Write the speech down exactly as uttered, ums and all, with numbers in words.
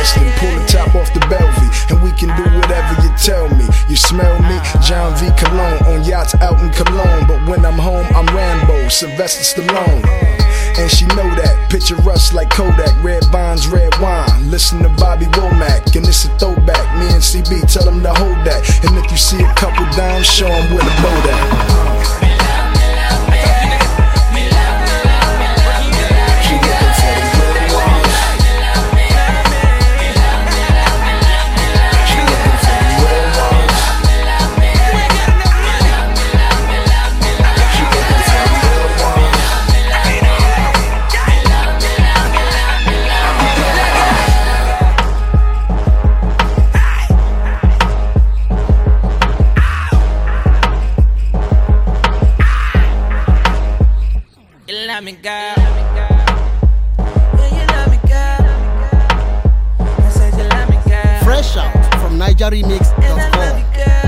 Aston, pull the top off the Bellevue, and we can do whatever you tell me. You smell me? John V. Cologne, on yachts out in Cologne. But when I'm home, I'm Rambo, Sylvester Stallone. And she know that, picture us like Kodak, red bonds, red wine. Listen to Bobby Womack, and it's a throwback. Me and C B, tell them to hold that. And if you see a couple dimes, show them where the boat at. Love me, girl. Yeah, you love me, girl. I said you love me, girl. Fresh out from Niger Remix dot com.